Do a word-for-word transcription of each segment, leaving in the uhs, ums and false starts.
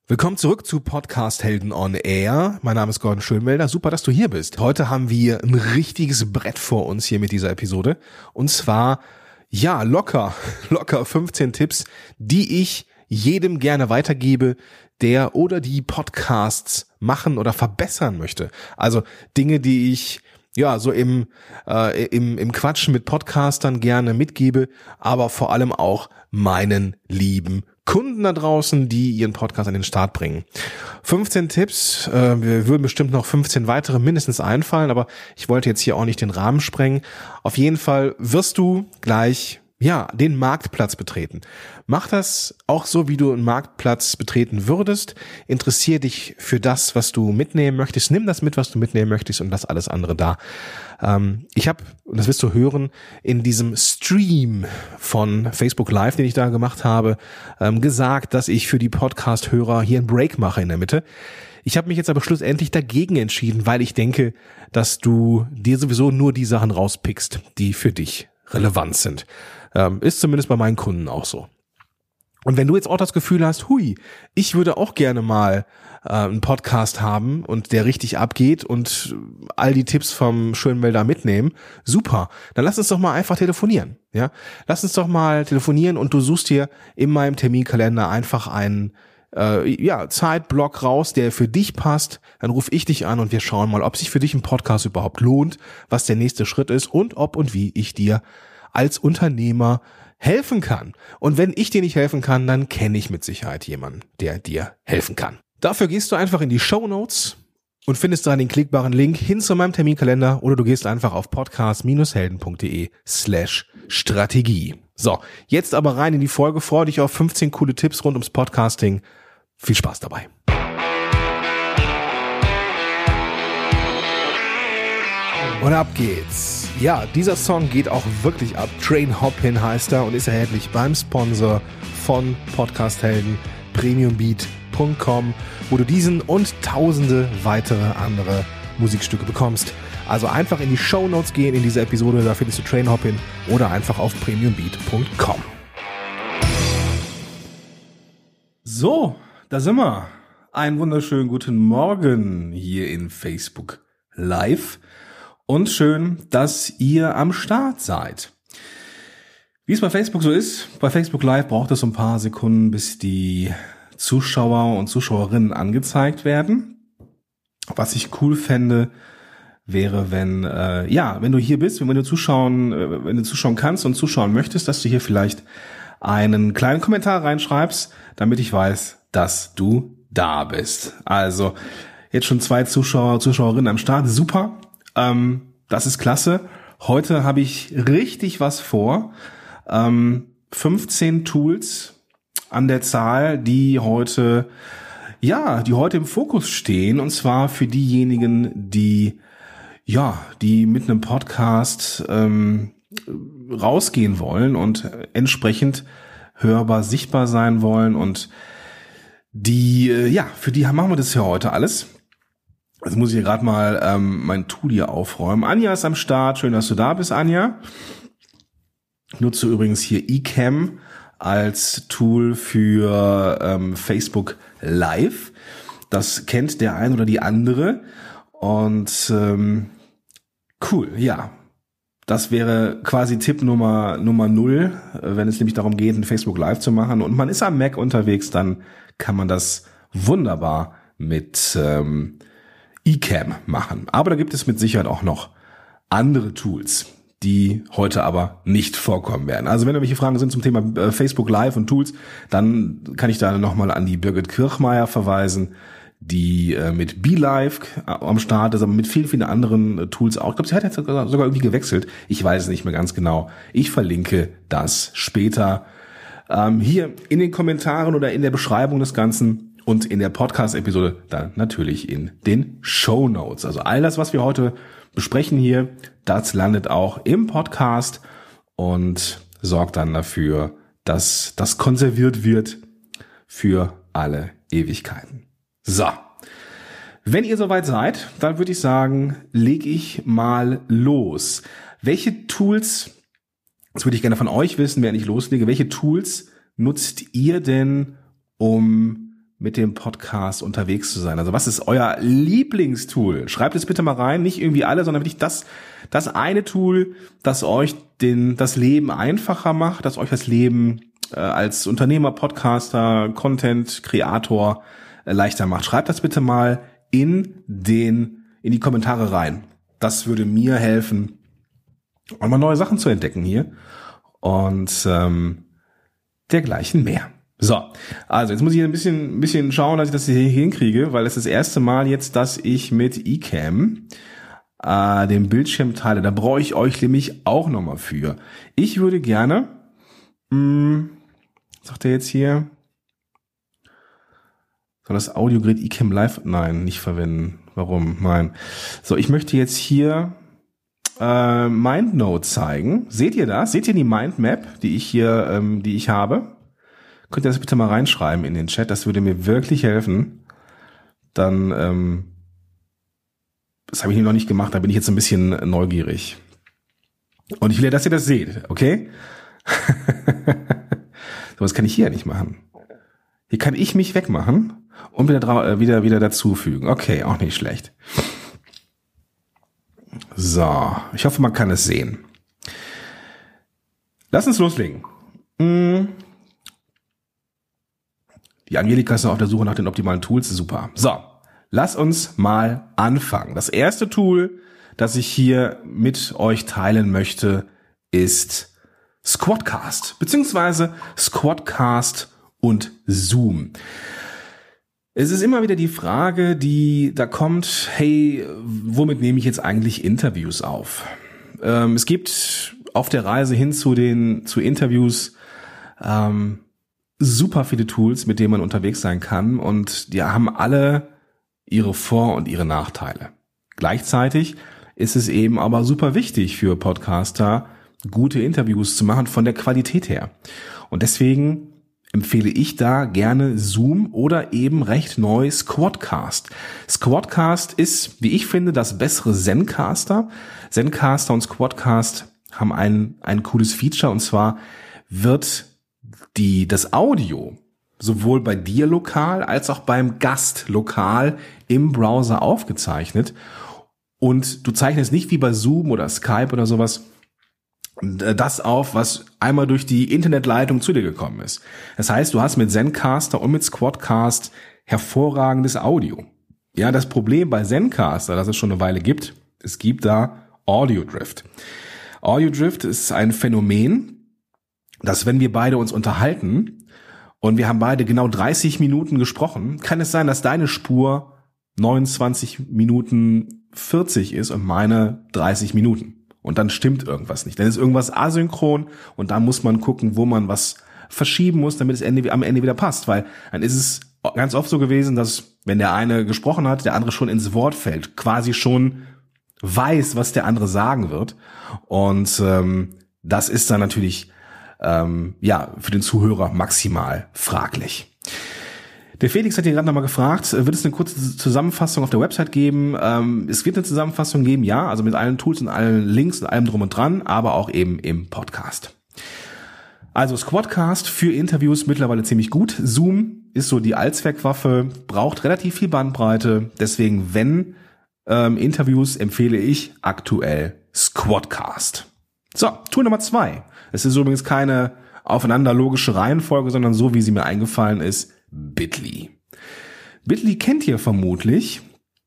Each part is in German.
Willkommen zurück zu Podcast Helden on Air. Mein Name ist Gordon Schönwelder. Super, dass du hier bist. Heute haben wir ein richtiges Brett vor uns hier mit dieser Episode. Und zwar, ja, locker, locker fünfzehn Tipps, die ich jedem gerne weitergebe, der oder die Podcasts machen oder verbessern möchte. Also Dinge, die ich ja so im, äh, im, im Quatschen mit Podcastern gerne mitgebe, aber vor allem auch meinen lieben Kunden da draußen, die ihren Podcast an den Start bringen. fünfzehn Tipps, äh, wir würden bestimmt noch fünfzehn weitere mindestens einfallen, aber ich wollte jetzt hier auch nicht den Rahmen sprengen. Auf jeden Fall wirst du gleich ja den Marktplatz betreten. Mach das auch so, wie du einen Marktplatz betreten würdest. Interessier dich für das, was du mitnehmen möchtest. Nimm das mit, was du mitnehmen möchtest, und lass alles andere da. Ähm, ich habe, und das wirst du hören, in diesem Stream von Facebook Live, den ich da gemacht habe, ähm, gesagt, dass ich für die Podcast-Hörer hier einen Break mache in der Mitte. Ich habe mich jetzt aber schlussendlich dagegen entschieden, weil ich denke, dass du dir sowieso nur die Sachen rauspickst, die für dich relevant sind. Ähm, ist zumindest bei meinen Kunden auch so. Und wenn du jetzt auch das Gefühl hast, hui, ich würde auch gerne mal äh, einen Podcast haben und der richtig abgeht und all die Tipps vom Schönwelder mitnehmen, super, dann lass uns doch mal einfach telefonieren. Ja, lass uns doch mal telefonieren und du suchst dir in meinem Terminkalender einfach einen äh, ja, Zeitblock raus, der für dich passt. Dann rufe ich dich an und wir schauen mal, ob sich für dich ein Podcast überhaupt lohnt, was der nächste Schritt ist und ob und wie ich dir als Unternehmer helfen kann. Und wenn ich dir nicht helfen kann, dann kenne ich mit Sicherheit jemanden, der dir helfen kann. Dafür gehst du einfach in die Shownotes und findest da den klickbaren Link hin zu meinem Terminkalender, oder du gehst einfach auf podcast-helden.de slash Strategie. So, jetzt aber rein in die Folge. Freue dich auf fünfzehn coole Tipps rund ums Podcasting. Viel Spaß dabei. Und ab geht's. Ja, dieser Song geht auch wirklich ab. Train Hopin heißt er und ist erhältlich beim Sponsor von Podcast Helden, premiumbeat punkt com, wo du diesen und tausende weitere andere Musikstücke bekommst. Also einfach in die Shownotes gehen in dieser Episode, da findest du Train Hopin, oder einfach auf premiumbeat punkt com. So, da sind wir. Einen wunderschönen guten Morgen hier in Facebook Live. Und schön, dass ihr am Start seid. Wie es bei Facebook so ist, bei Facebook Live braucht es so ein paar Sekunden, bis die Zuschauer und Zuschauerinnen angezeigt werden. Was ich cool fände, wäre, wenn wenn äh, ja, wenn du hier bist, wenn du zuschauen, äh, wenn du zuschauen kannst und zuschauen möchtest, dass du hier vielleicht einen kleinen Kommentar reinschreibst, damit ich weiß, dass du da bist. Also jetzt schon zwei Zuschauer, Zuschauerinnen am Start, super. Ähm, das ist klasse. Heute habe ich richtig was vor. Ähm, fünfzehn Tools an der Zahl, die heute, ja, die heute im Fokus stehen, und zwar für diejenigen, die, ja, die mit einem Podcast ähm, rausgehen wollen und entsprechend hörbar, sichtbar sein wollen, und die, äh, ja, für die machen wir das ja heute alles. Jetzt muss ich hier gerade mal ähm, mein Tool hier aufräumen. Anja ist am Start. Schön, dass du da bist, Anja. Ich nutze übrigens hier eCam als Tool für ähm, Facebook Live. Das kennt der ein oder die andere. Und ähm, cool, ja. Das wäre quasi Tipp Nummer Nummer null, wenn es nämlich darum geht, ein Facebook Live zu machen. Und man ist am Mac unterwegs, dann kann man das wunderbar mit ähm, eCam machen. Aber da gibt es mit Sicherheit auch noch andere Tools, die heute aber nicht vorkommen werden. Also wenn irgendwelche Fragen sind zum Thema äh, Facebook Live und Tools, dann kann ich da nochmal an die Birgit Kirchmeier verweisen, die äh, mit BeLive am Start ist, aber mit vielen, vielen anderen äh, Tools auch. Ich glaube, sie hat jetzt sogar, sogar irgendwie gewechselt. Ich weiß es nicht mehr ganz genau. Ich verlinke das später ähm, hier in den Kommentaren oder in der Beschreibung des Ganzen. Und in der Podcast-Episode dann natürlich in den Shownotes. Also all das, was wir heute besprechen hier, das landet auch im Podcast und sorgt dann dafür, dass das konserviert wird für alle Ewigkeiten. So, wenn ihr soweit seid, dann würde ich sagen, lege ich mal los. Welche Tools, das würde ich gerne von euch wissen, während ich loslege, welche Tools nutzt ihr denn, um mit dem Podcast unterwegs zu sein? Also was ist euer Lieblingstool? Schreibt es bitte mal rein, nicht irgendwie alle, sondern wirklich das, das eine Tool, das euch den, das Leben einfacher macht, das euch das Leben äh, als Unternehmer, Podcaster, Content, Kreator äh, leichter macht. Schreibt das bitte mal in den, in die Kommentare rein. Das würde mir helfen, auch mal neue Sachen zu entdecken hier und ähm, dergleichen mehr. So, also jetzt muss ich ein bisschen, ein bisschen schauen, dass ich das hier hinkriege, weil es ist das erste Mal jetzt, dass ich mit eCam äh, den Bildschirm teile. Da brauche ich euch nämlich auch nochmal für. Ich würde gerne, mh, sagt er jetzt hier, soll das Audiogerät eCam Live? Nein, nicht verwenden. Warum? Nein. So, ich möchte jetzt hier äh, MindNote zeigen. Seht ihr das? Seht ihr die Mindmap, die ich hier, ähm, die ich habe? Könnt ihr das bitte mal reinschreiben in den Chat? Das würde mir wirklich helfen. Dann, ähm, das habe ich noch nicht gemacht, da bin ich jetzt ein bisschen neugierig. Und ich will ja, dass ihr das seht, okay? So was kann ich hier ja nicht machen. Hier kann ich mich wegmachen und wieder, dra- wieder, wieder dazufügen. Okay, auch nicht schlecht. So, ich hoffe, man kann es sehen. Lass uns loslegen. Hm. Die Angelika ist noch auf der Suche nach den optimalen Tools. Super. So, lass uns mal anfangen. Das erste Tool, das ich hier mit euch teilen möchte, ist Squadcast, beziehungsweise Squadcast und Zoom. Es ist immer wieder die Frage, die da kommt, hey, womit nehme ich jetzt eigentlich Interviews auf? Ähm, es gibt auf der Reise hin zu den zu Interviews ähm, super viele Tools, mit denen man unterwegs sein kann, und die haben alle ihre Vor- und ihre Nachteile. Gleichzeitig ist es eben aber super wichtig für Podcaster, gute Interviews zu machen von der Qualität her. Und deswegen empfehle ich da gerne Zoom oder eben recht neu Squadcast. Squadcast ist, wie ich finde, das bessere Zencastr. Zencastr und Squadcast haben ein, ein cooles Feature, und zwar wird die, das Audio sowohl bei dir lokal als auch beim Gast lokal im Browser aufgezeichnet, und du zeichnest nicht wie bei Zoom oder Skype oder sowas das auf, was einmal durch die Internetleitung zu dir gekommen ist. Das heißt, du hast mit Zencastr und mit Squadcast hervorragendes Audio. Ja, das Problem bei Zencastr, das es schon eine Weile gibt, es gibt da Audio Drift. Audio Drift ist ein Phänomen, dass wenn wir beide uns unterhalten und wir haben beide genau dreißig Minuten gesprochen, kann es sein, dass deine Spur neunundzwanzig Minuten vierzig ist und meine dreißig Minuten. Und dann stimmt irgendwas nicht. Dann ist irgendwas asynchron, und da muss man gucken, wo man was verschieben muss, damit es Ende, am Ende wieder passt. Weil dann ist es ganz oft so gewesen, dass wenn der eine gesprochen hat, der andere schon ins Wort fällt, quasi schon weiß, was der andere sagen wird. Und ähm, das ist dann natürlich Ähm, ja, für den Zuhörer maximal fraglich. Der Felix hat hier gerade nochmal gefragt, wird es eine kurze Zusammenfassung auf der Website geben? Ähm, es wird eine Zusammenfassung geben, ja, also mit allen Tools und allen Links und allem drum und dran, aber auch eben im Podcast. Also Squadcast für Interviews mittlerweile ziemlich gut. Zoom ist so die Allzweckwaffe, braucht relativ viel Bandbreite, deswegen, wenn ähm, Interviews, empfehle ich aktuell Squadcast. So, Tool Nummer zwei. Es ist übrigens keine aufeinander logische Reihenfolge, sondern so, wie sie mir eingefallen ist, Bitly. Bitly kennt ihr vermutlich.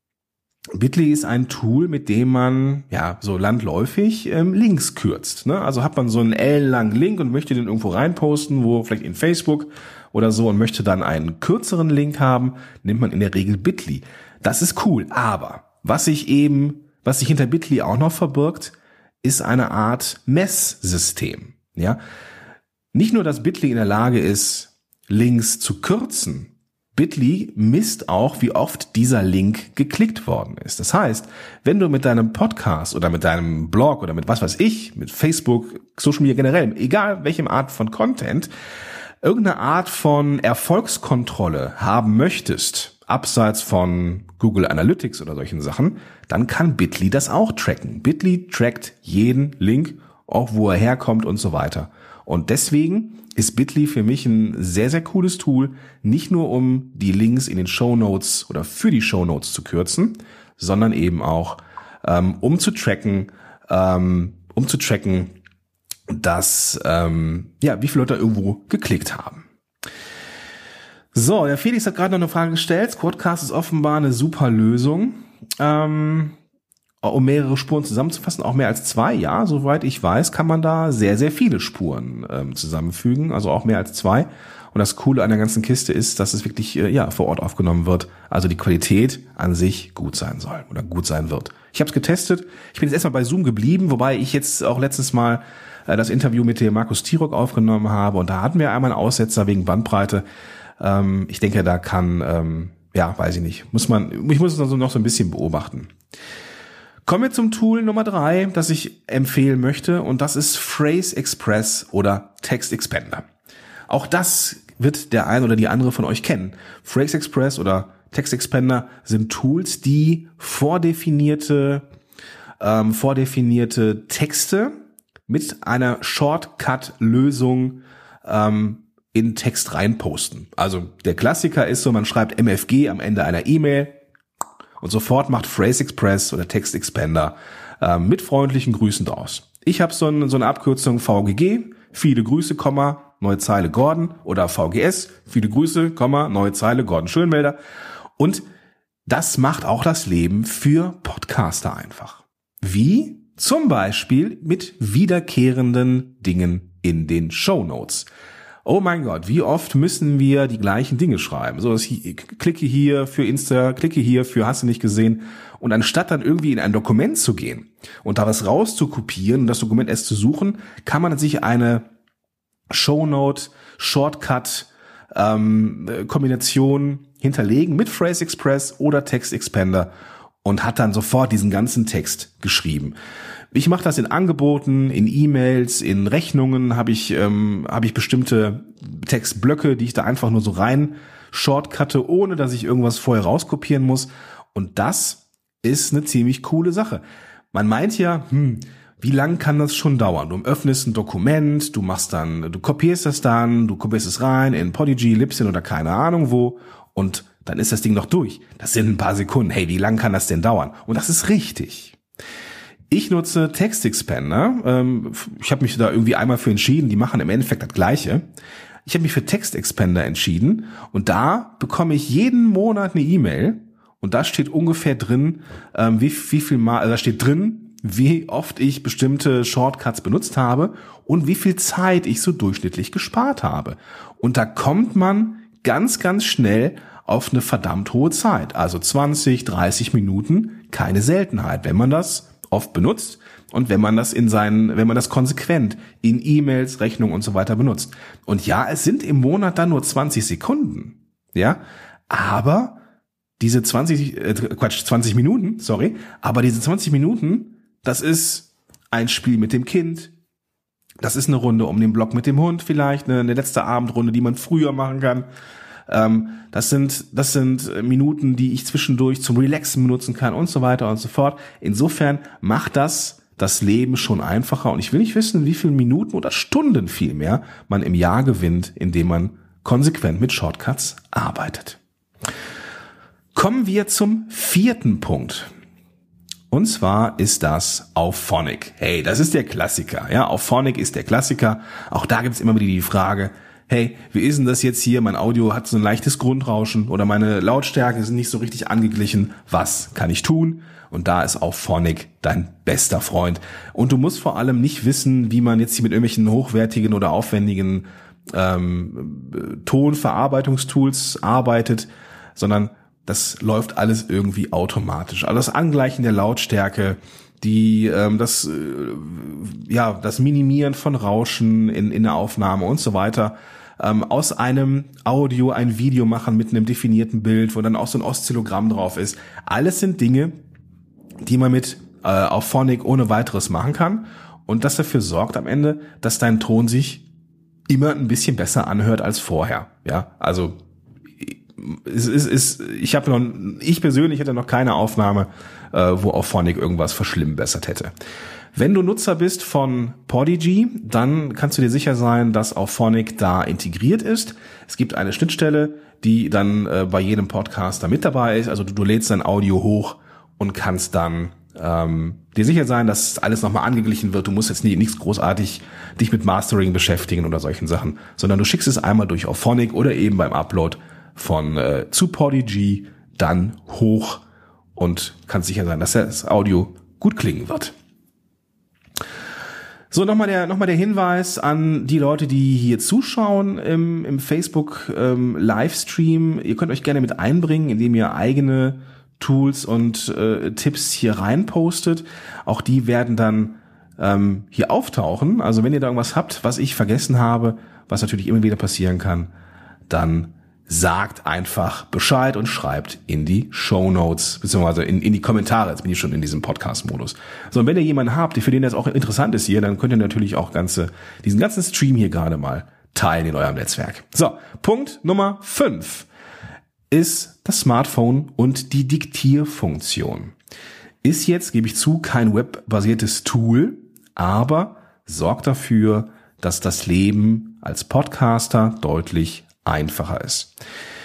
Bitly ist ein Tool, mit dem man ja so landläufig ähm, Links kürzt. Ne? Also hat man so einen ellenlangen Link und möchte den irgendwo reinposten, wo vielleicht in Facebook oder so, und möchte dann einen kürzeren Link haben, nimmt man in der Regel Bitly. Das ist cool, aber was sich eben, was sich hinter Bitly auch noch verbirgt, ist eine Art Messsystem. Ja, nicht nur, dass Bitly in der Lage ist, Links zu kürzen. Bitly misst auch, wie oft dieser Link geklickt worden ist. Das heißt, wenn du mit deinem Podcast oder mit deinem Blog oder mit was weiß ich, mit Facebook, Social Media generell, egal welchem Art von Content, irgendeine Art von Erfolgskontrolle haben möchtest, abseits von Google Analytics oder solchen Sachen, dann kann Bitly das auch tracken. Bitly trackt jeden Link, auch wo er herkommt und so weiter. Und deswegen ist Bitly für mich ein sehr, sehr cooles Tool, nicht nur um die Links in den Shownotes oder für die Shownotes zu kürzen, sondern eben auch ähm, um zu tracken, ähm, um zu tracken, dass ähm, ja, wie viele Leute irgendwo geklickt haben. So, der Felix hat gerade noch eine Frage gestellt. Squadcast ist offenbar eine super Lösung, ähm, um mehrere Spuren zusammenzufassen, auch mehr als zwei. Ja, soweit ich weiß, kann man da sehr, sehr viele Spuren ähm, zusammenfügen, also auch mehr als zwei. Und das Coole an der ganzen Kiste ist, dass es wirklich äh, ja vor Ort aufgenommen wird, also die Qualität an sich gut sein soll oder gut sein wird. Ich habe es getestet. Ich bin jetzt erstmal bei Zoom geblieben, wobei ich jetzt auch letztes Mal äh, das Interview mit dem Markus Tirok aufgenommen habe und da hatten wir einmal einen Aussetzer wegen Bandbreite. Ähm, ich denke, da kann, ähm, ja, weiß ich nicht, muss man, ich muss es also noch so ein bisschen beobachten. Kommen wir zum Tool Nummer drei, das ich empfehlen möchte, und das ist Phrase Express oder Text Expander. Auch das wird der ein oder die andere von euch kennen. Phrase Express oder Text Expander sind Tools, die vordefinierte, ähm, vordefinierte Texte mit einer Shortcut-Lösung ähm, in Text reinposten. Also der Klassiker ist so, man schreibt M F G am Ende einer E-Mail und sofort macht Phrase Express oder Text Expander äh, mit freundlichen Grüßen draus. Ich habe so, ein, so eine Abkürzung V G G, viele Grüße, Komma, neue Zeile Gordon, oder V G S, viele Grüße, Komma, neue Zeile Gordon Schönwelder. Und das macht auch das Leben für Podcaster einfach. Wie? Zum Beispiel mit wiederkehrenden Dingen in den Shownotes. Oh mein Gott, wie oft müssen wir die gleichen Dinge schreiben? So, ich klicke hier für Insta, klicke hier für hast du nicht gesehen. Und anstatt dann irgendwie in ein Dokument zu gehen und da was rauszukopieren und das Dokument erst zu suchen, kann man sich eine Shownote, Shortcut, ähm, Kombination hinterlegen mit Phrase Express oder Text Expander und hat dann sofort diesen ganzen Text geschrieben. Ich mache das in Angeboten, in E-Mails, in Rechnungen habe ich ähm, habe ich bestimmte Textblöcke, die ich da einfach nur so rein shortcutte, ohne dass ich irgendwas vorher rauskopieren muss. Und das ist eine ziemlich coole Sache. Man meint ja, hm, wie lang kann das schon dauern? Du öffnest ein Dokument, du machst dann, du kopierst das dann, du kopierst es rein in Podigy, Libsyn oder keine Ahnung wo und dann ist das Ding noch durch. Das sind ein paar Sekunden. Hey, wie lang kann das denn dauern? Und das ist richtig. Ich nutze Text Expander. Ähm, ich habe mich da irgendwie einmal für entschieden. Die machen im Endeffekt das Gleiche. Ich habe mich für Text Expander entschieden und da bekomme ich jeden Monat eine E-Mail und da steht ungefähr drin, ähm, wie, wie viel Mal, also da steht drin, wie oft ich bestimmte Shortcuts benutzt habe und wie viel Zeit ich so durchschnittlich gespart habe. Und da kommt man ganz, ganz schnell auf eine verdammt hohe Zeit. Also zwanzig, dreißig Minuten, keine Seltenheit, wenn man das oft benutzt und wenn man das in seinen, wenn man das konsequent in E-Mails, Rechnungen und so weiter benutzt. Und ja, es sind im Monat dann nur zwanzig Sekunden, ja, aber diese zwanzig, äh, Quatsch, zwanzig Minuten, sorry, aber diese zwanzig Minuten, das ist ein Spiel mit dem Kind, das ist eine Runde um den Block mit dem Hund vielleicht, eine, eine letzte Abendrunde, die man früher machen kann. Ähm, das sind, das sind Minuten, die ich zwischendurch zum Relaxen benutzen kann und so weiter und so fort. Insofern macht das das Leben schon einfacher und ich will nicht wissen, wie viele Minuten oder Stunden vielmehr man im Jahr gewinnt, indem man konsequent mit Shortcuts arbeitet. Kommen wir zum vierten Punkt. Und zwar ist das Auphonic. Hey, das ist der Klassiker. Ja, Auphonic ist der Klassiker. Auch da gibt's immer wieder die Frage, hey, wie ist denn das jetzt hier? Mein Audio hat so ein leichtes Grundrauschen oder meine Lautstärke sind nicht so richtig angeglichen. Was kann ich tun? Und da ist Auphonic dein bester Freund. Und du musst vor allem nicht wissen, wie man jetzt hier mit irgendwelchen hochwertigen oder aufwendigen ähm, Tonverarbeitungstools arbeitet, sondern das läuft alles irgendwie automatisch. Also das Angleichen der Lautstärke, die ähm, das äh, ja das Minimieren von Rauschen in in der Aufnahme und so weiter, ähm, aus einem Audio ein Video machen mit einem definierten Bild, wo dann auch so ein Oszillogramm drauf ist. Alles sind Dinge, die man mit äh, Auphonic ohne weiteres machen kann und das dafür sorgt am Ende, dass dein Ton sich immer ein bisschen besser anhört als vorher. Ja, also es ist, ist, ich habe noch, ich persönlich hätte noch keine Aufnahme, äh, wo Auphonic irgendwas verschlimmbessert hätte. Wenn du Nutzer bist von Podigy, dann kannst du dir sicher sein, dass Auphonic da integriert ist. Es gibt eine Schnittstelle, die dann äh, bei jedem Podcaster mit dabei ist. Also du, du lädst dein Audio hoch und kannst dann ähm, dir sicher sein, dass alles nochmal angeglichen wird. Du musst jetzt nie, nichts großartig dich mit Mastering beschäftigen oder solchen Sachen, sondern du schickst es einmal durch Auphonic oder eben beim Upload von äh, zu Podigy dann hoch und kannst sicher sein, dass das Audio gut klingen wird. So, nochmal der, nochmal der Hinweis an die Leute, die hier zuschauen im, im Facebook ähm, Livestream. Ihr könnt euch gerne mit einbringen, indem ihr eigene Tools und äh, Tipps hier reinpostet. Auch die werden dann ähm, hier auftauchen. Also wenn ihr da irgendwas habt, was ich vergessen habe, was natürlich immer wieder passieren kann, dann sagt einfach Bescheid und schreibt in die Shownotes, beziehungsweise in, in die Kommentare. Jetzt bin ich schon in diesem Podcast-Modus. So, und wenn ihr jemanden habt, für den das auch interessant ist hier, dann könnt ihr natürlich auch ganze, diesen ganzen Stream hier gerade mal teilen in eurem Netzwerk. So, Punkt Nummer fünf ist das Smartphone und die Diktierfunktion. Ist jetzt, gebe ich zu, kein webbasiertes Tool, aber sorgt dafür, dass das Leben als Podcaster deutlich einfacher ist.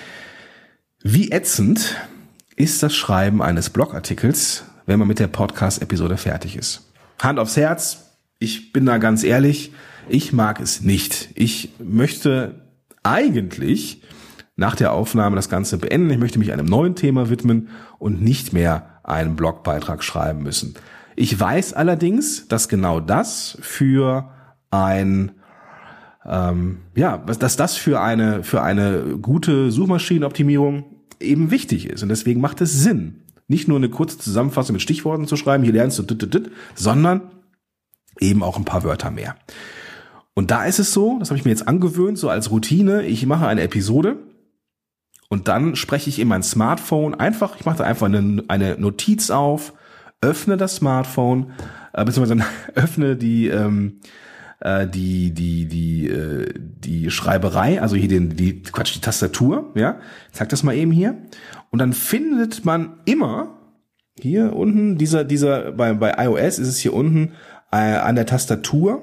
Wie ätzend ist das Schreiben eines Blogartikels, wenn man mit der Podcast-Episode fertig ist? Hand aufs Herz, ich bin da ganz ehrlich, ich mag es nicht. Ich möchte eigentlich nach der Aufnahme das Ganze beenden. Ich möchte mich einem neuen Thema widmen und nicht mehr einen Blogbeitrag schreiben müssen. Ich weiß allerdings, dass genau das für ein Ähm, ja, dass das für eine für eine gute Suchmaschinenoptimierung eben wichtig ist. Und deswegen macht es Sinn, nicht nur eine kurze Zusammenfassung mit Stichworten zu schreiben, hier lernst du dit, dit, dit, sondern eben auch ein paar Wörter mehr. Und da ist es so, das habe ich mir jetzt angewöhnt, so als Routine, ich mache eine Episode und dann spreche ich in mein Smartphone einfach, ich mache da einfach eine, eine Notiz auf, öffne das Smartphone, äh, beziehungsweise öffne die ähm, die die die die Schreiberei, also hier den die Quatsch die Tastatur, ja, ich zeig das mal eben hier und dann findet man immer hier unten dieser dieser bei bei iOS ist es hier unten äh, an der Tastatur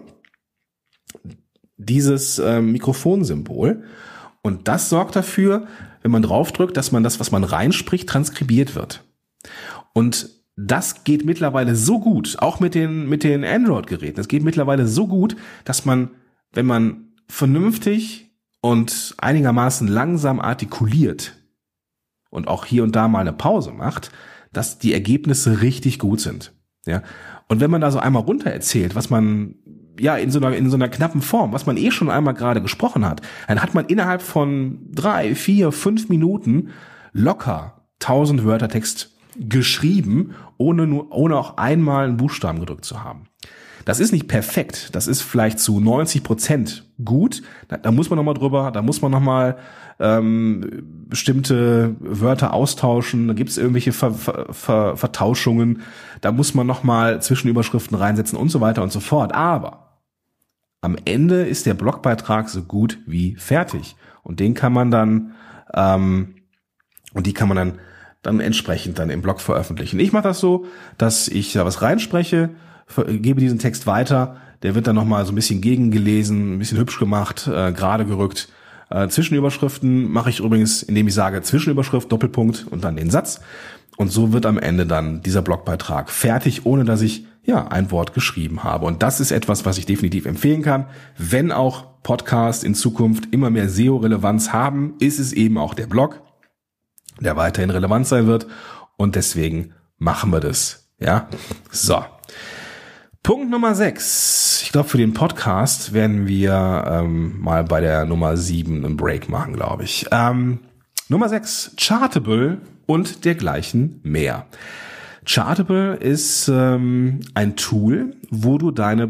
dieses äh, Mikrofonsymbol und das sorgt dafür, wenn man draufdrückt, dass man das, was man reinspricht, transkribiert wird. Und das geht mittlerweile so gut, auch mit den mit den Android-Geräten. Das geht mittlerweile so gut, dass man, wenn man vernünftig und einigermaßen langsam artikuliert und auch hier und da mal eine Pause macht, dass die Ergebnisse richtig gut sind. Ja. Und wenn man da so einmal runter erzählt, was man ja in so einer in so einer knappen Form, was man eh schon einmal gerade gesprochen hat, dann hat man innerhalb von drei, vier, fünf Minuten locker tausend Wörter Text geschrieben, ohne nur, ohne auch einmal einen Buchstaben gedrückt zu haben. Das ist nicht perfekt. Das ist vielleicht zu neunzig Prozent gut. Da, da muss man nochmal drüber, da muss man nochmal ähm, bestimmte Wörter austauschen. Da gibt es irgendwelche Ver, Ver, Ver, Vertauschungen. Da muss man nochmal Zwischenüberschriften reinsetzen und so weiter und so fort. Aber am Ende ist der Blogbeitrag so gut wie fertig. Und den kann man dann, ähm, und die kann man dann dann entsprechend dann im Blog veröffentlichen. Ich mache das so, dass ich da was reinspreche, gebe diesen Text weiter, der wird dann nochmal so ein bisschen gegengelesen, ein bisschen hübsch gemacht, äh, gerade gerückt. Äh, Zwischenüberschriften mache ich übrigens, indem ich sage Zwischenüberschrift, Doppelpunkt und dann den Satz. Und so wird am Ende dann dieser Blogbeitrag fertig, ohne dass ich ja ein Wort geschrieben habe. Und das ist etwas, was ich definitiv empfehlen kann. Wenn auch Podcasts in Zukunft immer mehr S E O-Relevanz haben, ist es eben auch der Blog, der weiterhin relevant sein wird und deswegen machen wir das. Ja, so. Punkt Nummer sechs. Ich glaube, für den Podcast werden wir ähm, mal bei der Nummer sieben einen Break machen, glaube ich. Ähm, Nummer sechs, Chartable und dergleichen mehr. Chartable ist ähm, ein Tool, wo du deine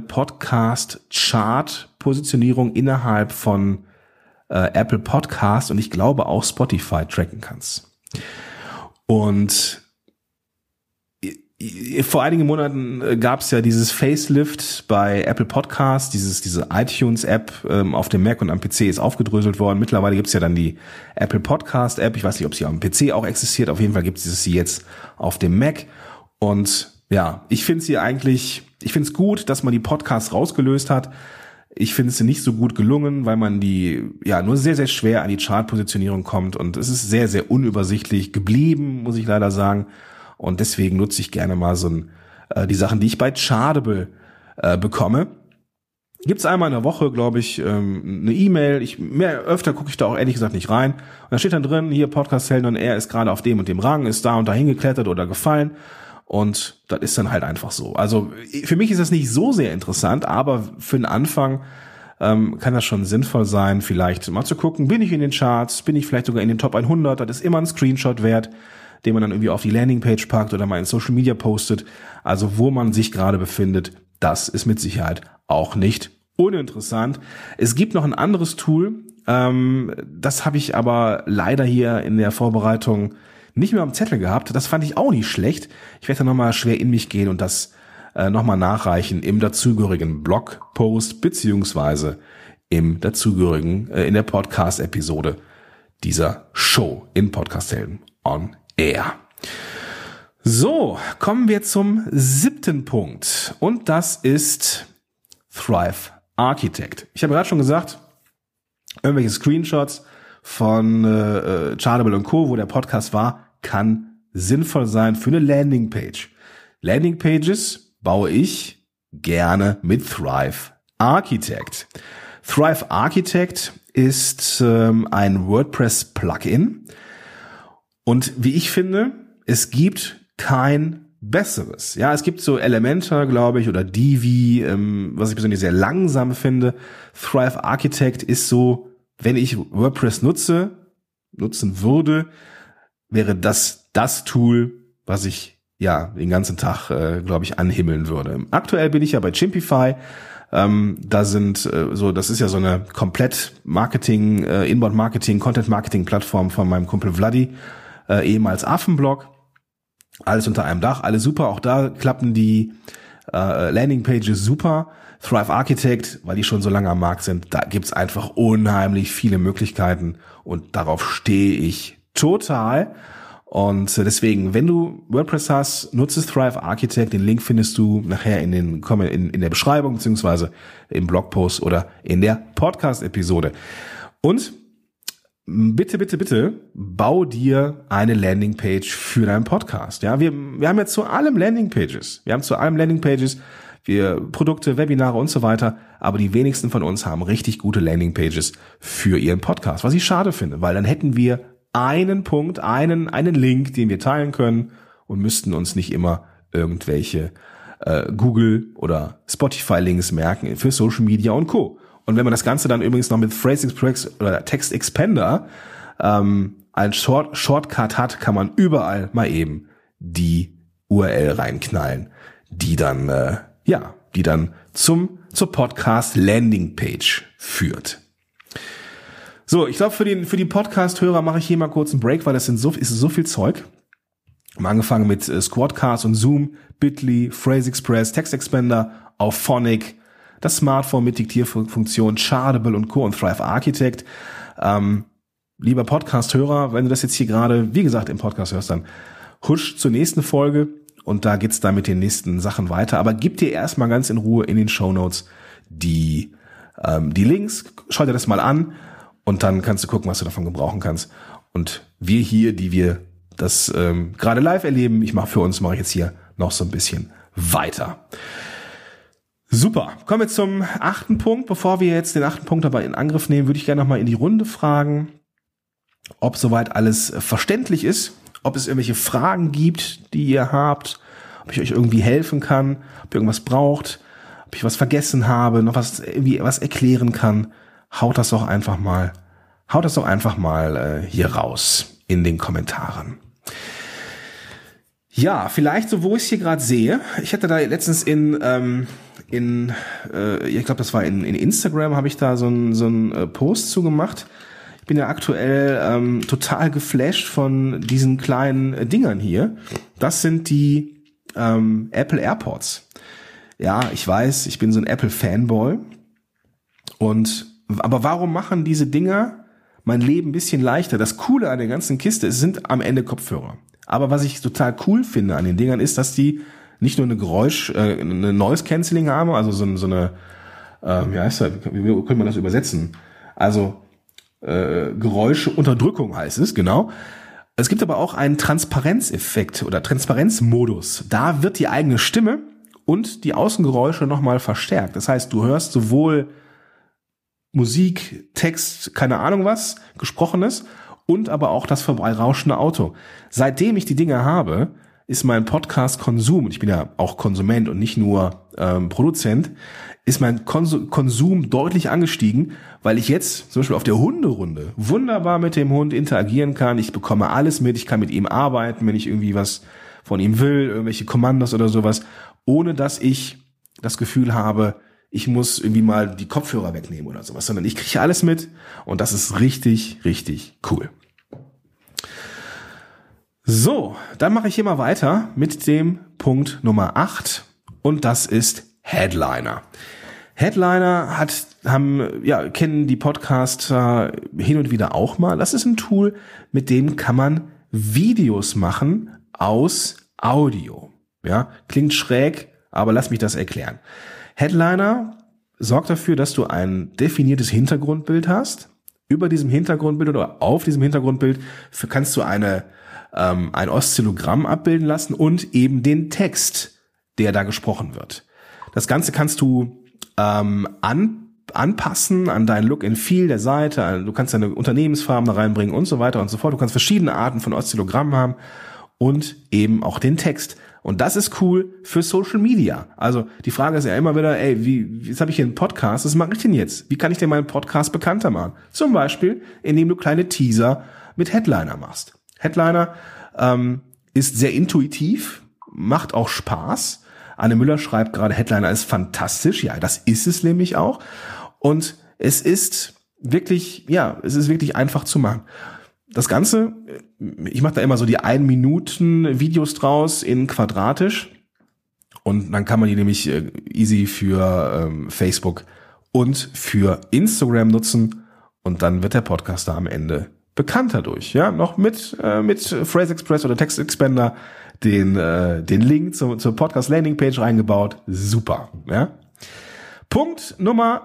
Podcast-Chart-Positionierung innerhalb von äh, Apple Podcast und ich glaube auch Spotify tracken kannst. Und vor einigen Monaten gab es ja dieses Facelift bei Apple Podcasts, dieses diese iTunes-App ähm, auf dem Mac und am P C ist aufgedröselt worden. Mittlerweile gibt es ja dann die Apple Podcast-App. Ich weiß nicht, ob sie auf dem P C auch existiert. Auf jeden Fall gibt es sie jetzt auf dem Mac. Und ja, ich finde sie eigentlich, ich finde es gut, dass man die Podcasts rausgelöst hat. Ich finde es nicht so gut gelungen, weil man die ja nur sehr, sehr schwer an die Chartpositionierung kommt. Und es ist sehr, sehr unübersichtlich geblieben, muss ich leider sagen. Und deswegen nutze ich gerne mal so ein, äh, die Sachen, die ich bei Chartable äh, bekomme. Gibt's einmal in der Woche, glaube ich, ähm, eine E-Mail. Ich mehr öfter gucke ich da auch ehrlich gesagt nicht rein. Und da steht dann drin, hier Podcast Helden und er ist gerade auf dem und dem Rang, ist da und da hingeklettert oder gefallen. Und das ist dann halt einfach so. Also für mich ist das nicht so sehr interessant, aber für den Anfang ähm, kann das schon sinnvoll sein, vielleicht mal zu gucken, bin ich in den Charts, bin ich vielleicht sogar in den Top hundert, das ist immer ein Screenshot wert, den man dann irgendwie auf die Landingpage packt oder mal in Social Media postet. Also wo man sich gerade befindet, das ist mit Sicherheit auch nicht uninteressant. Es gibt noch ein anderes Tool, ähm, das habe ich aber leider hier in der Vorbereitung nicht mehr am Zettel gehabt. Das fand ich auch nicht schlecht. Ich werde da nochmal schwer in mich gehen und das äh, nochmal nachreichen im dazugehörigen Blogpost beziehungsweise im dazugehörigen, äh, in der Podcast-Episode dieser Show in Podcast Helden on Air. So, kommen wir zum siebten Punkt und das ist Thrive Architect. Ich habe gerade schon gesagt, irgendwelche Screenshots von äh, Chartable und Co., wo der Podcast war, kann sinnvoll sein für eine Landingpage. Landingpages baue ich gerne mit Thrive Architect. Thrive Architect ist ähm, ein WordPress-Plugin und wie ich finde, es gibt kein besseres. Ja, es gibt so Elementor, glaube ich, oder Divi, ähm, was ich persönlich sehr langsam finde. Thrive Architect ist so, wenn ich WordPress nutze, nutzen würde, wäre das das Tool, was ich ja den ganzen Tag, äh, glaube ich, anhimmeln würde. Aktuell bin ich ja bei Chimpify. Ähm, da sind äh, so, das ist ja so eine komplett Marketing, äh, Inbound-Marketing, Content-Marketing-Plattform von meinem Kumpel Vladi, äh, ehemals Affenblog. Alles unter einem Dach, alles super. Auch da klappen die äh, Landingpages super. Thrive Architect, weil die schon so lange am Markt sind, da gibt's einfach unheimlich viele Möglichkeiten und darauf stehe ich total. Und deswegen, wenn du WordPress hast, nutze Thrive Architect. Den Link findest du nachher in den in, in der Beschreibung beziehungsweise im Blogpost oder in der Podcast-Episode. Und bitte, bitte, bitte, bau dir eine Landingpage für deinen Podcast. Ja, wir, wir haben ja zu allem Landingpages. Wir haben zu allem Landingpages, wir Produkte, Webinare und so weiter. Aber die wenigsten von uns haben richtig gute Landingpages für ihren Podcast. Was ich schade finde, weil dann hätten wir einen Punkt, einen, einen Link, den wir teilen können und müssten uns nicht immer irgendwelche äh, Google oder Spotify-Links merken für Social Media und Co. Und wenn man das Ganze dann übrigens noch mit Phrase Express oder Text Expander ähm, als Short Shortcut hat, kann man überall mal eben die U R L reinknallen, die dann äh, ja, die dann zum zur Podcast Landingpage führt. So, ich glaube für den für die Podcast-Hörer mache ich hier mal kurz einen Break, weil das sind so ist so viel Zeug. Mal angefangen mit äh, Squadcast und Zoom, Bitly, Phrase Express, Text Expander, Auphonic, das Smartphone mit Diktierfunktion, Chartable und Co. und Thrive Architect. Ähm, lieber Podcast-Hörer, wenn du das jetzt hier gerade, wie gesagt, im Podcast hörst, dann husch zur nächsten Folge und da geht's dann mit den nächsten Sachen weiter. Aber gib dir erstmal ganz in Ruhe in den Shownotes die, ähm, die Links, schau dir das mal an und dann kannst du gucken, was du davon gebrauchen kannst. Und wir hier, die wir das ähm, gerade live erleben, ich mache für uns, mache ich jetzt hier noch so ein bisschen weiter. Super, kommen wir zum achten Punkt. Bevor wir jetzt den achten Punkt aber in Angriff nehmen, würde ich gerne nochmal in die Runde fragen, ob soweit alles verständlich ist, ob es irgendwelche Fragen gibt, die ihr habt, ob ich euch irgendwie helfen kann, ob ihr irgendwas braucht, ob ich was vergessen habe, noch was irgendwie was erklären kann. Haut das doch einfach mal, haut das doch einfach mal äh, hier raus in den Kommentaren. Ja, vielleicht so, wo ich es hier gerade sehe. Ich hatte da letztens in ähm, in äh, ich glaube, das war in, in Instagram, habe ich da so einen so einen äh, Post zu gemacht. Ich bin ja aktuell ähm, total geflasht von diesen kleinen äh, Dingern hier. Das sind die ähm, Apple AirPods. Ja, ich weiß, ich bin so ein Apple-Fanboy. Und aber warum machen diese Dinger mein Leben ein bisschen leichter? Das Coole an der ganzen Kiste, es sind am Ende Kopfhörer. Aber was ich total cool finde an den Dingern ist, dass die nicht nur eine Geräusch, äh, eine Noise Cancelling haben, also so, so eine, äh, wie heißt das, wie könnte man das übersetzen? Also äh, Geräuschunterdrückung heißt es, genau. Es gibt aber auch einen Transparenzeffekt oder Transparenzmodus. Da wird die eigene Stimme und die Außengeräusche nochmal verstärkt. Das heißt, du hörst sowohl Musik, Text, keine Ahnung was, Gesprochenes und aber auch das vorbeirauschende Auto. Seitdem ich die Dinge habe, ist mein Podcast-Konsum, und ich bin ja auch Konsument und nicht nur ähm, Produzent, ist mein Konsum, Konsum deutlich angestiegen, weil ich jetzt zum Beispiel auf der Hunderunde wunderbar mit dem Hund interagieren kann. Ich bekomme alles mit, ich kann mit ihm arbeiten, wenn ich irgendwie was von ihm will, irgendwelche Kommandos oder sowas, ohne dass ich das Gefühl habe, ich muss irgendwie mal die Kopfhörer wegnehmen oder sowas, sondern ich kriege alles mit und das ist richtig, richtig cool. So, dann mache ich hier mal weiter mit dem Punkt Nummer acht und das ist Headliner. Headliner hat, haben, ja, kennen die Podcaster hin und wieder auch mal. Das ist ein Tool, mit dem kann man Videos machen aus Audio. Ja, klingt schräg, aber lass mich das erklären. Headliner sorgt dafür, dass du ein definiertes Hintergrundbild hast. Über diesem Hintergrundbild oder auf diesem Hintergrundbild kannst du eine ähm, ein Oszillogramm abbilden lassen und eben den Text, der da gesprochen wird. Das Ganze kannst du ähm, an, anpassen an deinen Look and Feel der Seite. Du kannst deine Unternehmensfarben da reinbringen und so weiter und so fort. Du kannst verschiedene Arten von Oszillogrammen haben und eben auch den Text. Und das ist cool für Social Media. Also die Frage ist ja immer wieder, ey, wie, jetzt habe ich hier einen Podcast, was mache ich denn jetzt? Wie kann ich denn meinen Podcast bekannter machen? Zum Beispiel, indem du kleine Teaser mit Headliner machst. Headliner ähm, ist sehr intuitiv, macht auch Spaß. Anne Müller schreibt gerade, Headliner ist fantastisch. Ja, das ist es nämlich auch. Und es ist wirklich, ja, es ist wirklich einfach zu machen. Das Ganze, ich mache da immer so die ein Minuten Videos draus in quadratisch und dann kann man die nämlich easy für ähm, Facebook und für Instagram nutzen und dann wird der Podcaster am Ende bekannt dadurch. Ja, noch mit äh, mit Phrase Express oder Text Expander den äh, den Link zur, zur Podcast Landing Page reingebaut. Super. Ja. Punkt Nummer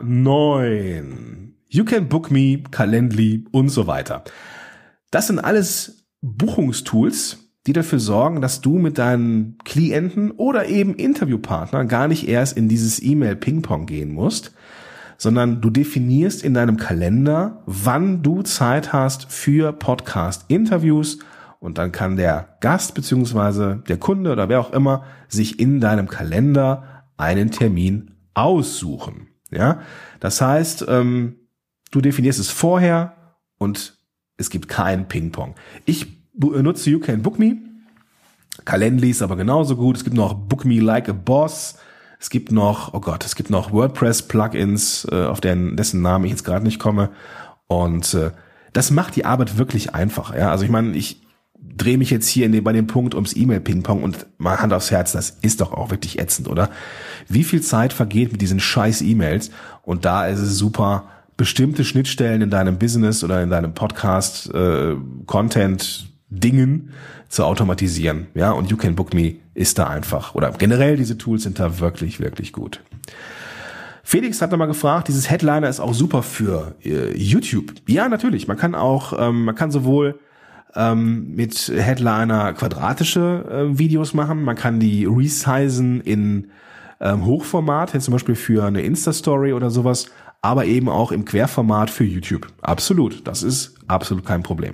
neun. You can book me, Calendly und so weiter. Das sind alles Buchungstools, die dafür sorgen, dass du mit deinen Klienten oder eben Interviewpartnern gar nicht erst in dieses E-Mail-Ping-Pong gehen musst, sondern du definierst in deinem Kalender, wann du Zeit hast für Podcast-Interviews und dann kann der Gast beziehungsweise der Kunde oder wer auch immer sich in deinem Kalender einen Termin aussuchen. Ja, das heißt, ähm, du definierst es vorher und es gibt kein Ping-Pong. Ich nutze You Can Book Me. Calendly ist aber genauso gut. Es gibt noch Book Me Like a Boss. Es gibt noch, oh Gott, es gibt noch WordPress-Plugins, äh, auf deren, dessen Namen ich jetzt gerade nicht komme. Und äh, das macht die Arbeit wirklich einfach. Ja, also ich meine, ich drehe mich jetzt hier in den, bei dem Punkt ums E-Mail-Ping-Pong und mal Hand aufs Herz, das ist doch auch wirklich ätzend, oder? Wie viel Zeit vergeht mit diesen scheiß E-Mails? Und da ist es super, bestimmte Schnittstellen in deinem Business oder in deinem Podcast äh, Content Dingen zu automatisieren, ja, und You Can Book Me ist da einfach, oder generell diese Tools sind da wirklich, wirklich gut. Felix hat nochmal gefragt, dieses Headliner ist auch super für äh, YouTube. Ja, natürlich, man kann auch, ähm, man kann sowohl ähm, mit Headliner quadratische äh, Videos machen, man kann die resizen in ähm, Hochformat, zum Beispiel für eine Insta-Story oder sowas, aber eben auch im Querformat für YouTube. Absolut, das ist absolut kein Problem.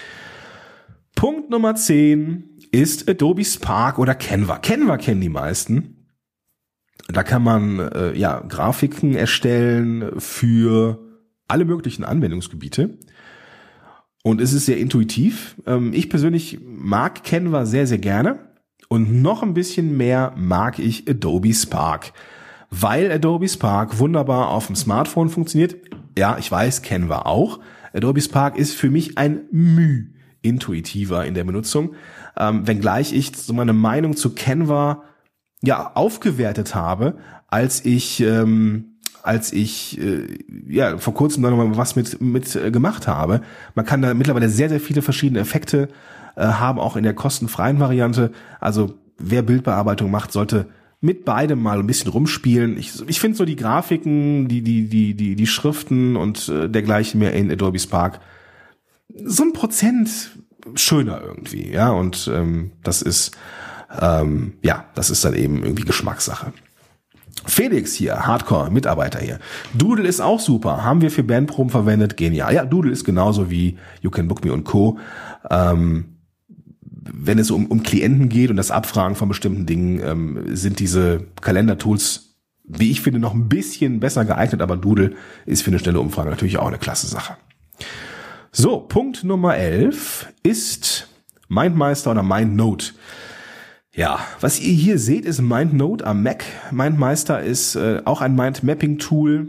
Punkt Nummer zehn ist Adobe Spark oder Canva. Canva kennen die meisten. Da kann man äh, ja Grafiken erstellen für alle möglichen Anwendungsgebiete. Und es ist sehr intuitiv. Ähm, ich persönlich mag Canva sehr, sehr gerne. Und noch ein bisschen mehr mag ich Adobe Spark. Weil Adobe Spark wunderbar auf dem Smartphone funktioniert. Ja, ich weiß, Canva auch. Adobe Spark ist für mich ein Müh intuitiver in der Benutzung, ähm, wenngleich ich so meine Meinung zu Canva ja aufgewertet habe, als ich ähm, als ich äh, ja vor kurzem noch mal was mit mit äh, gemacht habe. Man kann da mittlerweile sehr sehr viele verschiedene Effekte äh, haben, auch in der kostenfreien Variante. Also wer Bildbearbeitung macht, sollte mit beidem mal ein bisschen rumspielen. Ich, ich finde so die Grafiken, die die die die die Schriften und äh, dergleichen mehr in Adobe Spark so ein Prozent schöner irgendwie, ja, und ähm, das ist ähm, ja, das ist dann eben irgendwie Geschmackssache. Felix hier, Hardcore-Mitarbeiter hier. Doodle ist auch super, haben wir für Bandproben verwendet, genial. Ja, Doodle ist genauso wie You Can Book Me und Co. Ähm, wenn es um, um Klienten geht und das Abfragen von bestimmten Dingen, ähm, sind diese Kalendertools, wie ich finde, noch ein bisschen besser geeignet, aber Doodle ist für eine schnelle Umfrage natürlich auch eine klasse Sache. So, Punkt Nummer elf ist MindMeister oder MindNote. Ja, was ihr hier seht, ist MindNote am Mac. MindMeister ist äh, auch ein Mind-Mapping-Tool,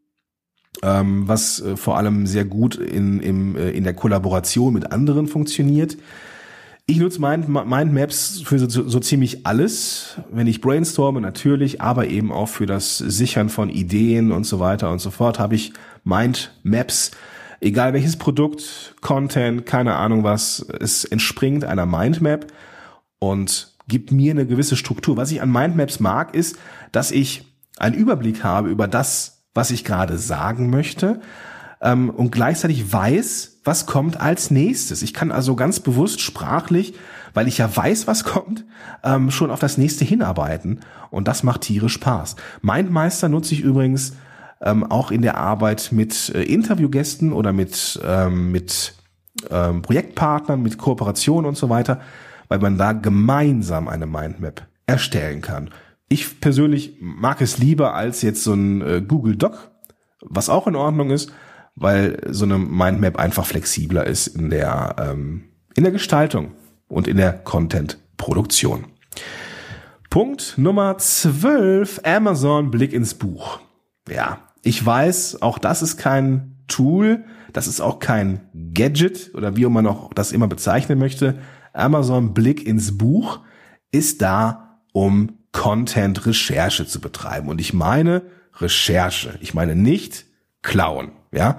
ähm, was äh, vor allem sehr gut in, im, äh, in der Kollaboration mit anderen funktioniert. Ich nutze Mind, Mindmaps für so, so ziemlich alles, wenn ich brainstorme natürlich, aber eben auch für das Sichern von Ideen und so weiter und so fort habe ich Mindmaps. Egal welches Produkt, Content, keine Ahnung was, es entspringt einer Mindmap und gibt mir eine gewisse Struktur. Was ich an Mindmaps mag, ist, dass ich einen Überblick habe über das, was ich gerade sagen möchte, ähm, und gleichzeitig weiß, was kommt als nächstes. Ich kann also ganz bewusst sprachlich, weil ich ja weiß, was kommt, ähm, schon auf das nächste hinarbeiten und das macht tierisch Spaß. MindMeister nutze ich übrigens ähm, auch in der Arbeit mit äh, Interviewgästen oder mit ähm, mit ähm, Projektpartnern, mit Kooperationen und so weiter, weil man da gemeinsam eine Mindmap erstellen kann. Ich persönlich mag es lieber als jetzt so ein äh, Google Doc, was auch in Ordnung ist, weil so eine Mindmap einfach flexibler ist in der ähm, in der Gestaltung und in der Content-Produktion. Punkt Nummer zwölf, Amazon Blick ins Buch. Ja, ich weiß, auch das ist kein Tool, das ist auch kein Gadget oder wie man auch das immer bezeichnen möchte. Amazon Blick ins Buch ist da, um Content-Recherche zu betreiben. Und ich meine Recherche. Ich meine nicht klauen, ja.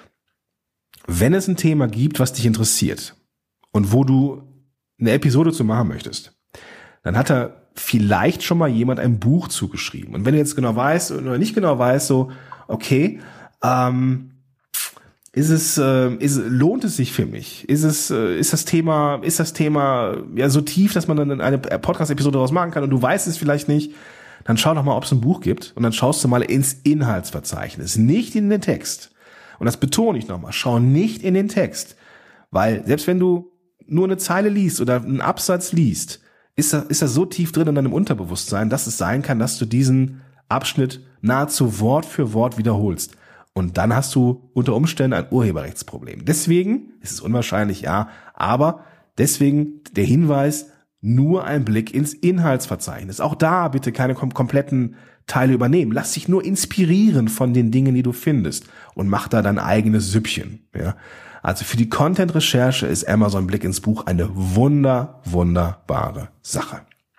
Wenn es ein Thema gibt, was dich interessiert und wo du eine Episode zu machen möchtest, dann hat da vielleicht schon mal jemand ein Buch zugeschrieben. Und wenn du jetzt genau weißt oder nicht genau weißt, so, okay, ähm, Ist es, äh, ist, lohnt es sich für mich? Ist es, äh, ist das Thema, ist das Thema ja so tief, dass man dann eine Podcast-Episode daraus machen kann und du weißt es vielleicht nicht? Dann schau doch mal, ob es ein Buch gibt und dann schaust du mal ins Inhaltsverzeichnis, nicht in den Text. Und das betone ich nochmal, schau nicht in den Text, weil selbst wenn du nur eine Zeile liest oder einen Absatz liest, ist das, ist das so tief drin in deinem Unterbewusstsein, dass es sein kann, dass du diesen Abschnitt nahezu Wort für Wort wiederholst. Und dann hast du unter Umständen ein Urheberrechtsproblem. Deswegen ist es unwahrscheinlich, ja, aber deswegen der Hinweis, nur ein Blick ins Inhaltsverzeichnis. Auch da bitte keine kom- kompletten Teile übernehmen. Lass dich nur inspirieren von den Dingen, die du findest und mach da dein eigenes Süppchen. Ja. Also für die Content-Recherche ist Amazon Blick ins Buch eine wunder, wunderbare Sache.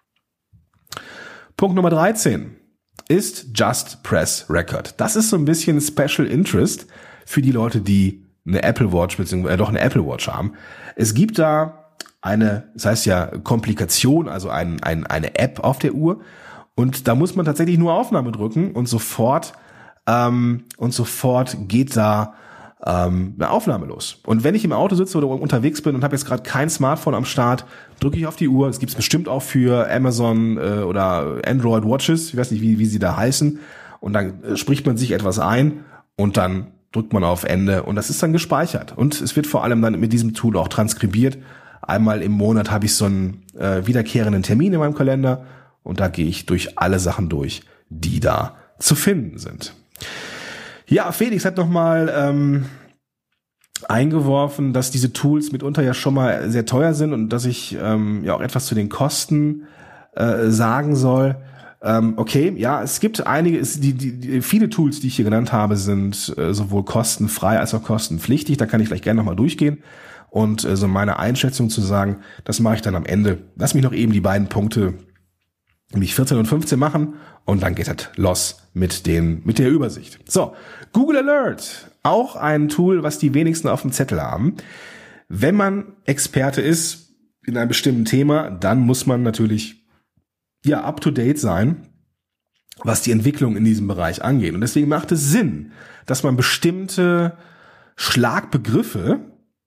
Punkt Nummer dreizehn. Ist Just Press Record. Das ist so ein bisschen Special Interest für die Leute, die eine Apple Watch beziehungsweise äh, doch eine Apple Watch haben. Es gibt da eine, das heißt ja Komplikation, also ein, ein, eine App auf der Uhr und da muss man tatsächlich nur Aufnahme drücken und sofort ähm, und sofort geht da ähm, eine Aufnahme los. Und wenn ich im Auto sitze oder unterwegs bin und habe jetzt gerade kein Smartphone am Start, drücke ich auf die Uhr. Es gibt es bestimmt auch für Amazon äh, oder Android Watches, ich weiß nicht, wie, wie sie da heißen. Und dann äh, spricht man sich etwas ein und dann drückt man auf Ende und das ist dann gespeichert. Und es wird vor allem dann mit diesem Tool auch transkribiert. Einmal im Monat habe ich so einen äh, wiederkehrenden Termin in meinem Kalender und da gehe ich durch alle Sachen durch, die da zu finden sind. Ja, Felix hat nochmal ähm, eingeworfen, dass diese Tools mitunter ja schon mal sehr teuer sind und dass ich ähm, ja auch etwas zu den Kosten äh, sagen soll. Ähm, okay, ja, es gibt einige, es, die, die, die, viele Tools, die ich hier genannt habe, sind äh, sowohl kostenfrei als auch kostenpflichtig. Da kann ich vielleicht gerne nochmal durchgehen. Und äh, so meine Einschätzung zu sagen, das mache ich dann am Ende. Lass mich noch eben die beiden Punkte, nämlich vierzehn und fünfzehn machen und dann geht das los mit den, mit der Übersicht. So, Google Alert, auch ein Tool, was die wenigsten auf dem Zettel haben. Wenn man Experte ist in einem bestimmten Thema, dann muss man natürlich ja up to date sein, was die Entwicklung in diesem Bereich angeht. Und deswegen macht es Sinn, dass man bestimmte Schlagbegriffe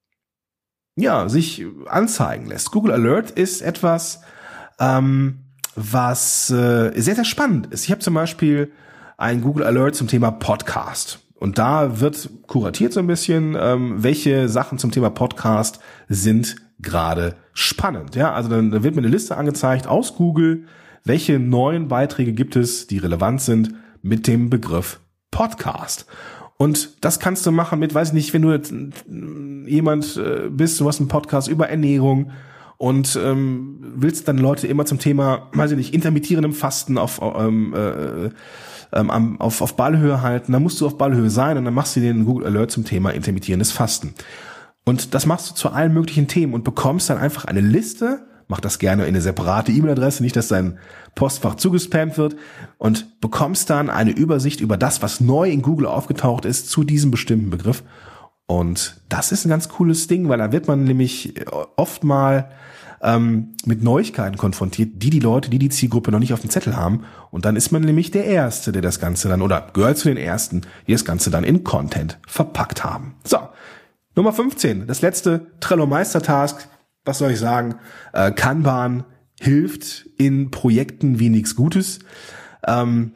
ja sich anzeigen lässt. Google Alert ist etwas, ähm, was äh, sehr, sehr spannend ist. Ich habe zum Beispiel ein Google Alert zum Thema Podcast. Und da wird kuratiert so ein bisschen, ähm, welche Sachen zum Thema Podcast sind gerade spannend. Ja, also dann, dann wird mir eine Liste angezeigt aus Google, welche neuen Beiträge gibt es, die relevant sind mit dem Begriff Podcast. Und das kannst du machen mit, weiß ich nicht, wenn du jetzt jemand äh, bist, du hast einen Podcast über Ernährung und ähm, willst dann Leute immer zum Thema, weiß ich nicht, intermittierendem Fasten auf ähm, äh, ähm, auf, auf Ballhöhe halten, dann musst du auf Ballhöhe sein und dann machst du dir einen Google Alert zum Thema intermittierendes Fasten. Und das machst du zu allen möglichen Themen und bekommst dann einfach eine Liste, mach das gerne in eine separate E-Mail-Adresse, nicht, dass dein Postfach zugespammt wird, und bekommst dann eine Übersicht über das, was neu in Google aufgetaucht ist zu diesem bestimmten Begriff. Und das ist ein ganz cooles Ding, weil da wird man nämlich oft mal ähm, mit Neuigkeiten konfrontiert, die die Leute, die die Zielgruppe noch nicht auf dem Zettel haben. Und dann ist man nämlich der Erste, der das Ganze dann, oder gehört zu den Ersten, die das Ganze dann in Content verpackt haben. So, Nummer fünfzehn, das letzte Trello Meistertask. Was soll ich sagen? Äh, Kanban hilft in Projekten wie nichts Gutes. Ähm,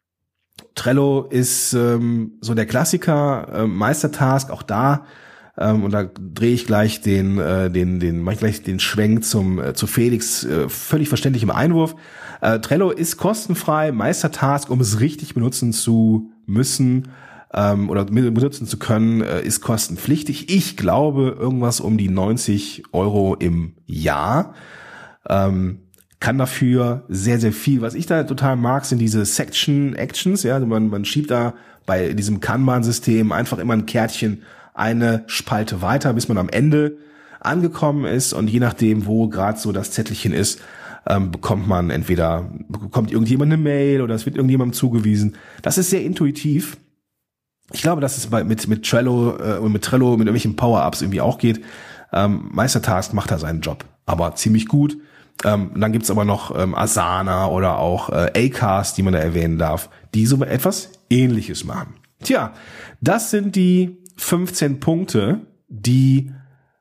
Trello ist ähm, so der Klassiker, äh, Meistertask, auch da. Ähm, und da drehe ich gleich den, äh, den, den, mach ich gleich den Schwenk zum äh, zu Felix äh, völlig verständlichem Einwurf. Äh, Trello ist kostenfrei, Meistertask, um es richtig benutzen zu müssen ähm, oder benutzen zu können, äh, ist kostenpflichtig. Ich glaube irgendwas um die neunzig Euro im Jahr. Ähm, kann dafür sehr, sehr viel. Was ich da total mag, sind diese Section Actions. Ja, man, man schiebt da bei diesem Kanban-System einfach immer ein Kärtchen eine Spalte weiter, bis man am Ende angekommen ist. Und je nachdem, wo gerade so das Zettelchen ist, ähm, bekommt man entweder, bekommt irgendjemand eine Mail oder es wird irgendjemandem zugewiesen. Das ist sehr intuitiv. Ich glaube, dass es bei, mit, mit Trello äh, und mit Trello, mit irgendwelchen Power-Ups irgendwie auch geht. Ähm, Meistertask macht da seinen Job, aber ziemlich gut. Ähm, dann gibt's aber noch ähm, Asana oder auch äh, Acast, die man da erwähnen darf, die so etwas Ähnliches machen. Tja, das sind die fünfzehn Punkte, die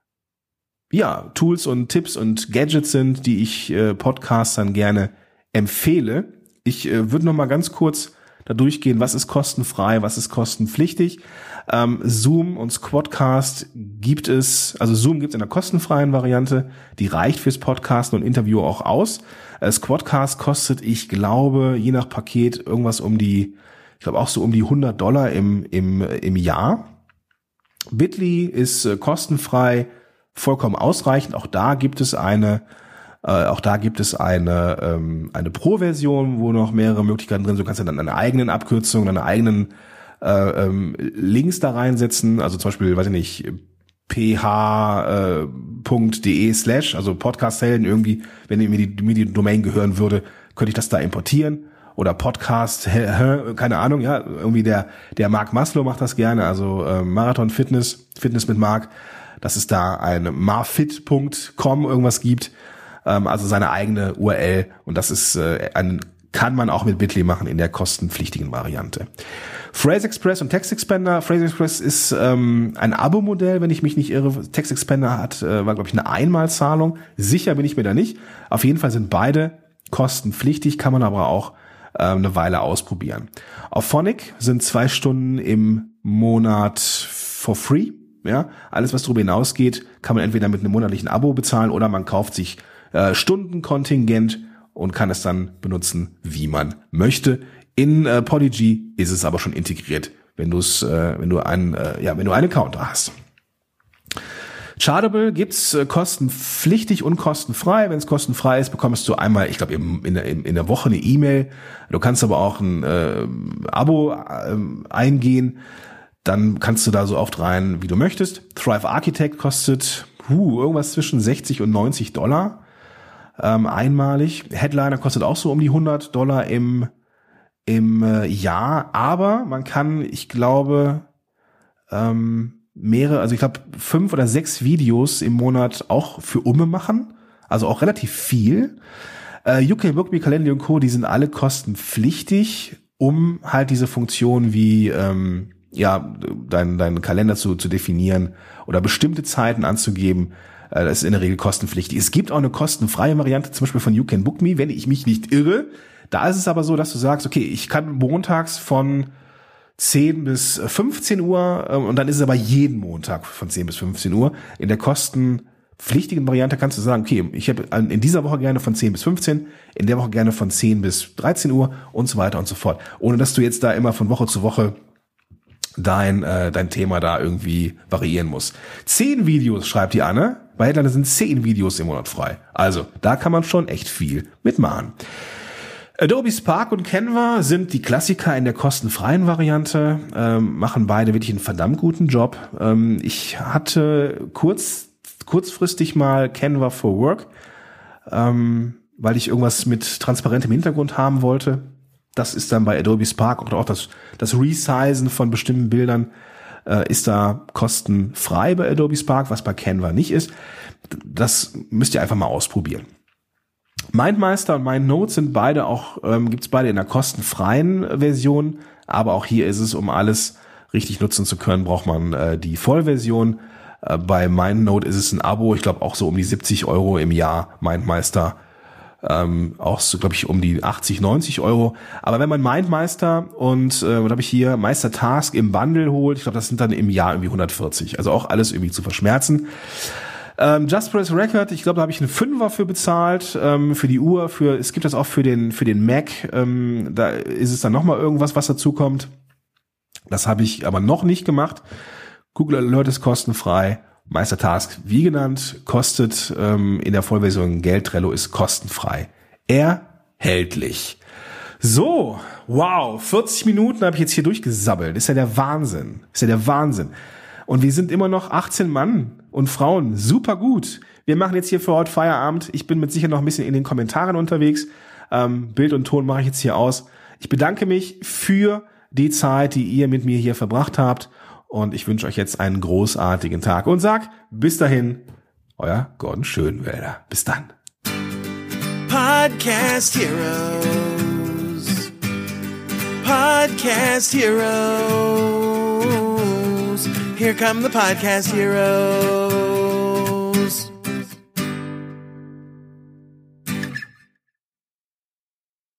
ja Tools und Tipps und Gadgets sind, die ich äh, Podcastern gerne empfehle. Ich äh, würde noch mal ganz kurz da durchgehen, was ist kostenfrei, was ist kostenpflichtig. Ähm, Zoom und Squadcast gibt es, also Zoom gibt es in der kostenfreien Variante, die reicht fürs Podcasten und Interview auch aus. Äh, Squadcast kostet, ich glaube, je nach Paket irgendwas um die, ich glaube auch so um die hundert Dollar im, im, im Jahr. Bitly ist äh, kostenfrei, vollkommen ausreichend. Auch da gibt es eine Äh, auch da gibt es eine ähm, eine Pro-Version, wo noch mehrere Möglichkeiten drin sind. Du kannst ja dann deine eigenen Abkürzungen, deine eigenen äh, ähm, Links da reinsetzen. Also zum Beispiel, weiß ich nicht, ph.de slash, also Podcast-Helden irgendwie, wenn mir die, mir die Domain gehören würde, könnte ich das da importieren. Oder Podcast, keine Ahnung, ja, irgendwie der der Mark Maslow macht das gerne. Also äh, Marathon Fitness, Fitness mit Mark, dass es da ein marfit punkt com irgendwas gibt. Also seine eigene U R L, und das ist äh, ein, kann man auch mit Bitly machen in der kostenpflichtigen Variante. Phrase Express und Text Expander. Phrase Express ist ähm, ein Abo-Modell, wenn ich mich nicht irre. Text Expander hat äh, war glaube ich eine Einmalzahlung. Sicher bin ich mir da nicht. Auf jeden Fall sind beide kostenpflichtig, kann man aber auch äh, eine Weile ausprobieren. Auf Phonic sind zwei Stunden im Monat for free. Ja, alles was darüber hinausgeht, kann man entweder mit einem monatlichen Abo bezahlen oder man kauft sich Äh, Stundenkontingent und kann es dann benutzen, wie man möchte. In äh, Podigy ist es aber schon integriert, wenn du es, äh, wenn du einen, äh, ja, wenn du einen Account hast. Chartable gibt's äh, kostenpflichtig und kostenfrei. Wenn es kostenfrei ist, bekommst du einmal, ich glaube, in, in, in der Woche eine E-Mail. Du kannst aber auch ein äh, Abo äh, eingehen. Dann kannst du da so oft rein, wie du möchtest. Thrive Architect kostet huh, irgendwas zwischen sechzig und neunzig Dollar ähm, einmalig. Headliner kostet auch so um die hundert Dollar im im äh, Jahr. Aber man kann, ich glaube, ähm, mehrere, also ich glaube fünf oder sechs Videos im Monat auch für Umme machen. Also auch relativ viel. Äh, U K Book Me, Calendly und Co., die sind alle kostenpflichtig, um halt diese Funktion wie ähm, ja, deinen deinen Kalender zu, zu definieren oder bestimmte Zeiten anzugeben, äh, das ist in der Regel kostenpflichtig. Es gibt auch eine kostenfreie Variante, zum Beispiel von You Can Book Me, wenn ich mich nicht irre. Da ist es aber so, dass du sagst, okay, ich kann montags von zehn bis fünfzehn Uhr äh, und dann ist es aber jeden Montag von zehn bis fünfzehn Uhr. In der kostenpflichtigen Variante kannst du sagen, okay, ich habe in dieser Woche gerne von zehn bis fünfzehn, in der Woche gerne von zehn bis dreizehn Uhr und so weiter und so fort. Ohne dass du jetzt da immer von Woche zu Woche dein äh, dein Thema da irgendwie variieren muss. Zehn Videos, schreibt die Anne. Bei Headliner sind zehn Videos im Monat frei. Also, da kann man schon echt viel mitmachen. Adobe Spark und Canva sind die Klassiker in der kostenfreien Variante, ähm, machen beide wirklich einen verdammt guten Job. Ähm, ich hatte kurz kurzfristig mal Canva for Work, ähm, weil ich irgendwas mit transparentem Hintergrund haben wollte. Das ist dann bei Adobe Spark oder auch das, das Resizen von bestimmten Bildern äh, ist da kostenfrei bei Adobe Spark, was bei Canva nicht ist. Das müsst ihr einfach mal ausprobieren. MindMeister und MindNote sind beide auch, ähm, gibt's beide in der kostenfreien Version, aber auch hier ist es, um alles richtig nutzen zu können, braucht man äh, die Vollversion. Äh, bei MindNote ist es ein Abo, ich glaube auch so um die siebzig Euro im Jahr, MindMeister Ähm, auch so, glaube ich, um die achtzig, neunzig Euro. Aber wenn man MindMeister und, äh, was habe ich hier, Meister Task im Bundle holt, ich glaube, das sind dann im Jahr irgendwie hundertvierzig. Also auch alles irgendwie zu verschmerzen. Ähm, Just Press Record, ich glaube, da habe ich einen Fünfer für bezahlt, ähm, für die Uhr, für, es gibt das auch für den, für den Mac, ähm, da ist es dann nochmal irgendwas, was dazu kommt. Das habe ich aber noch nicht gemacht. Google Alert ist kostenfrei. Meister Task, wie genannt, kostet ähm, in der Vollversion Geld. Trello ist kostenfrei. Erhältlich. So, wow, vierzig Minuten habe ich jetzt hier durchgesabbelt. Ist ja der Wahnsinn. Ist ja der Wahnsinn. Und wir sind immer noch achtzehn Mann und Frauen. Super gut. Wir machen jetzt hier für heute Feierabend. Ich bin mit Sicherheit noch ein bisschen in den Kommentaren unterwegs. Ähm, Bild und Ton mache ich jetzt hier aus. Ich bedanke mich für die Zeit, die ihr mit mir hier verbracht habt. Und ich wünsche euch jetzt einen großartigen Tag und sag bis dahin, euer Gordon Schönwälder. Bis dann. Podcast Heroes. Podcast Heroes. Here come the Podcast Heroes.